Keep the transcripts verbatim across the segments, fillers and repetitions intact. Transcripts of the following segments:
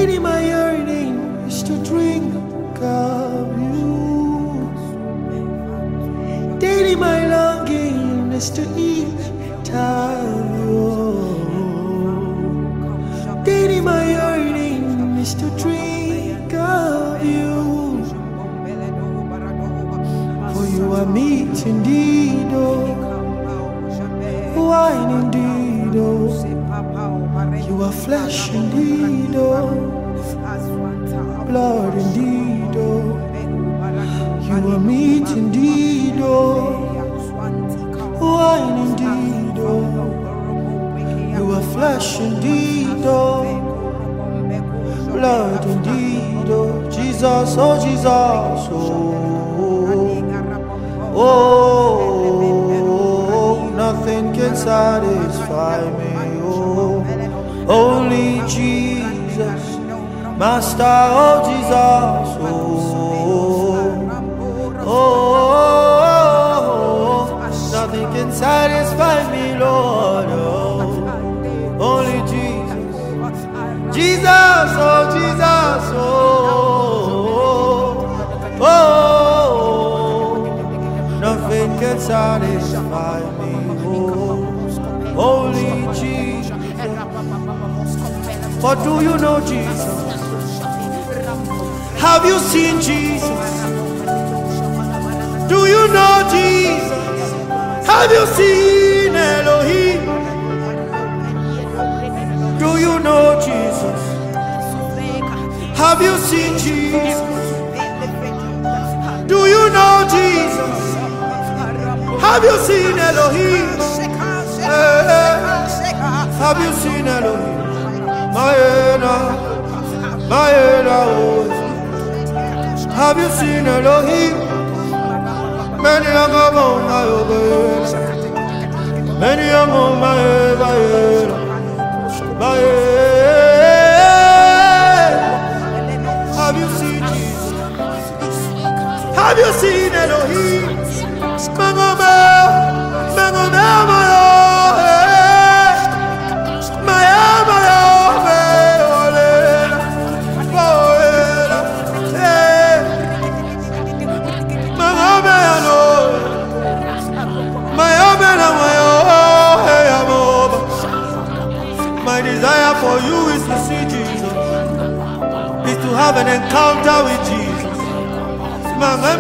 Daily my yearning is to drink of you. Daily my longing is to eat of you. Daily my yearning is to drink of you. For you are meat indeed, oh, wine indeed, oh. You are flesh indeed, oh, blood indeed, oh. You are meat indeed, oh, wine indeed, oh. You are flesh indeed, oh, blood indeed, oh. Jesus, oh Jesus, oh, oh, nothing can satisfy me, oh. Only Jesus, Master, oh Jesus, oh, oh, nothing can satisfy me, Lord, oh, only Jesus, Jesus, oh Jesus, oh, oh, nothing can satisfy me, oh, only Jesus. But do you know Jesus? Have you seen Jesus? Do you know Jesus? Have you seen Elohim? Do you know Jesus? Have you seen Jesus? Do you know Jesus? Have you seen Elohim? Hey, have you seen Elohim? Maena, Maena, oh. Have you seen Elohim? Many young among my obey, many young on my obey, my. Have you seen Jesus? Have you seen Elohim? Mangoma, Mangoma, my for you is to see Jesus, is to have an encounter with Jesus. My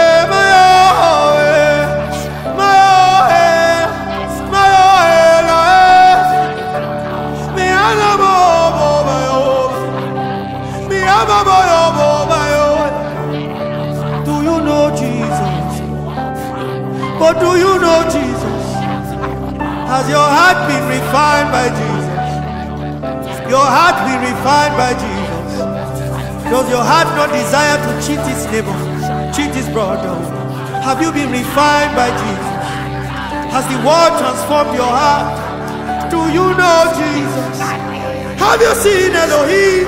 do you know Jesus? But do you know Jesus? Has your heart been refined by Jesus? Your heart be refined by Jesus. Does your heart not desire to cheat his neighbor, cheat his brother? Have you been refined by Jesus? Has the word transformed your heart? Do you know Jesus? Have you seen Elohim?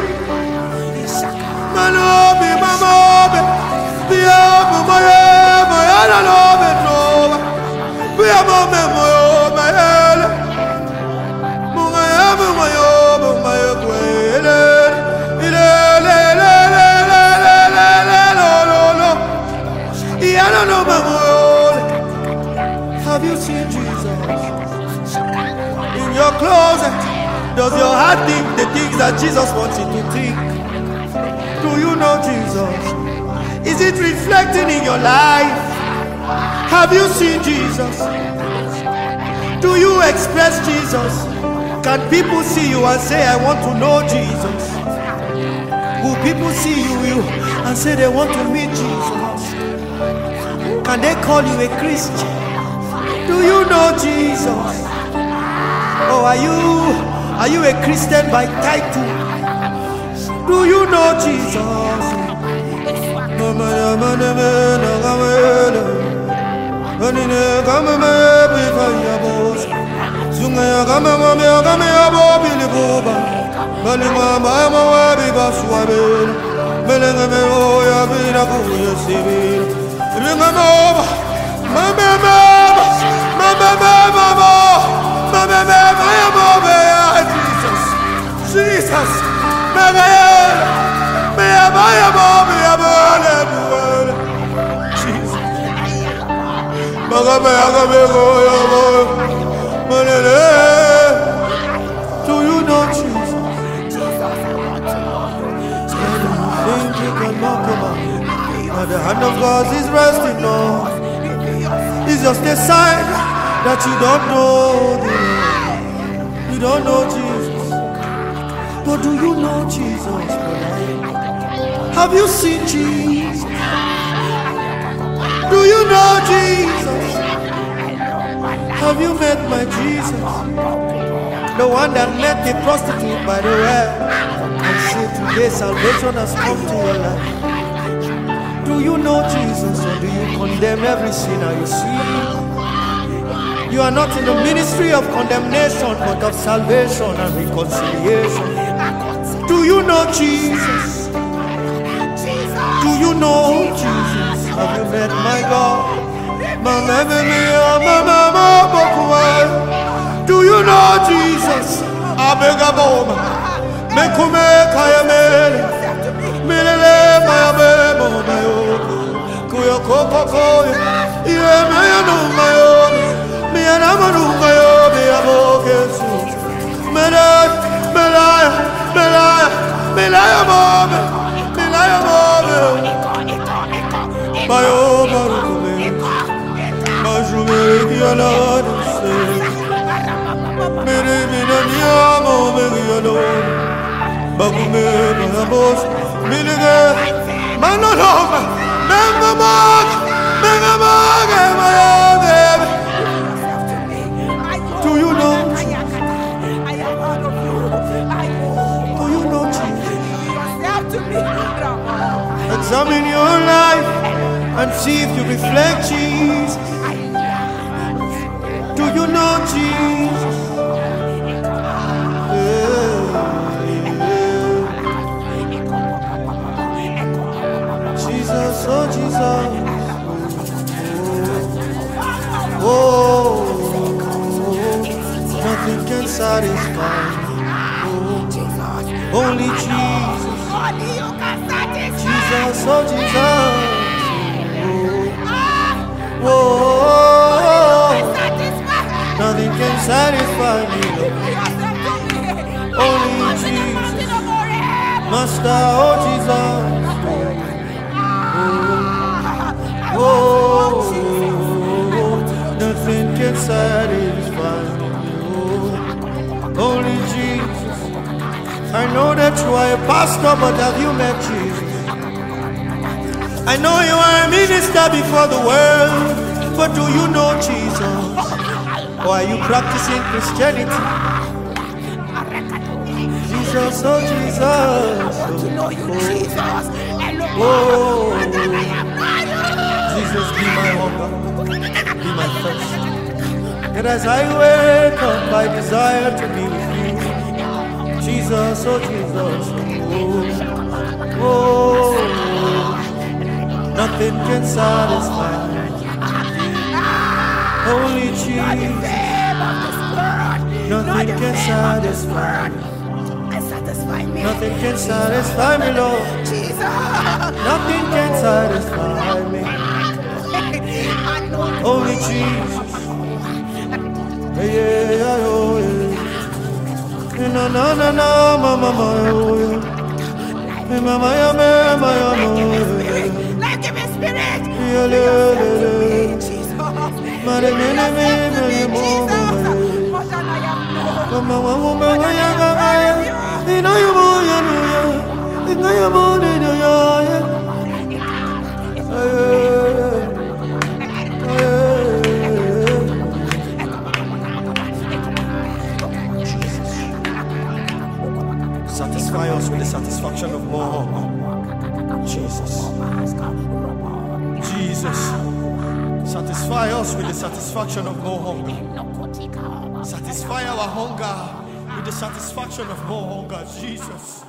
Manobe, mamobe, biabu, moye, moyana, lobe, nova, biabu, moyo, mayele, moye, moyo. Have you seen Jesus? In your closet, does your heart think the things that Jesus wants you to think? Do you know Jesus? Is it reflecting in your life? Have you seen Jesus? Do you express Jesus? Can people see you and say, I want to know Jesus? Will people see you and say they want to meet Jesus? Can they call you a Christian? Do you know Jesus? Or are you are you a Christian by title? Do you know Jesus? Jesus, Jesus, Do you know Jesus? Think you can knock him out? But the hand of God is resting on. It's just a sign that you don't know the Lord. You don't know Jesus. But do you know Jesus? Have you seen Jesus? Do you know Jesus? Have you met my Jesus? The one that met the prostitute by the well and said today salvation has come to your life. Do you know Jesus, or do you condemn every sinner you see? You are not in the ministry of condemnation but of salvation and reconciliation. Do you know Jesus? Do you know Jesus? Have you met my God? Do you know Jesus? Abegaboma, Mekume Kayamele, Milele Mayabemo Mayoko, Kuyoko, Yemayano Mayo, Mianamanu Mayo, Miabokesu, Melay, Melay, Melay, Melay Mome, Melay Mome, Mayo Barume, Majume Gialad. Mere mina niamo meriano, bagume manamos, milige, manologa, mengamag, mengamag, mayave. Do you know? Do you know Jesus? Examine your life and see if you reflect Jesus. Do you know Jesus? Jesus, oh Jesus, oh, oh, nothing can satisfy, oh, only Jesus, Jesus, oh Jesus, oh, oh, nothing can satisfy me, only Jesus, Master, oh Jesus. Oh, nothing can satisfy you. Only Jesus. I know that you are a pastor, but have you met Jesus? I know you are a minister before the world, but do you know Jesus? Or are you practicing Christianity? Jesus, oh Jesus. Oh, oh. Jesus, be my hunger, be my thirst. And as I wake up, I desire to be with you. Jesus, oh Jesus, oh, oh, nothing can satisfy me. Only Jesus, nothing can satisfy me. Nothing can satisfy me, Lord. Nothing can satisfy me. Only Jesus. Yeah, yeah, yeah, oh, yeah. Na na na na, mama, mama, oh, yeah. Mama, yeah, mama, yeah, yeah. Life-giving spirit. Yeah, yeah, yeah. Mama, mama, mama, mama, mama, you know you more, you know you, you know you more than you are. Satisfy us with the satisfaction of more. Jesus. Jesus. Satisfy us with the satisfaction of more hunger. Satisfy our hunger with the satisfaction of more hunger, Jesus.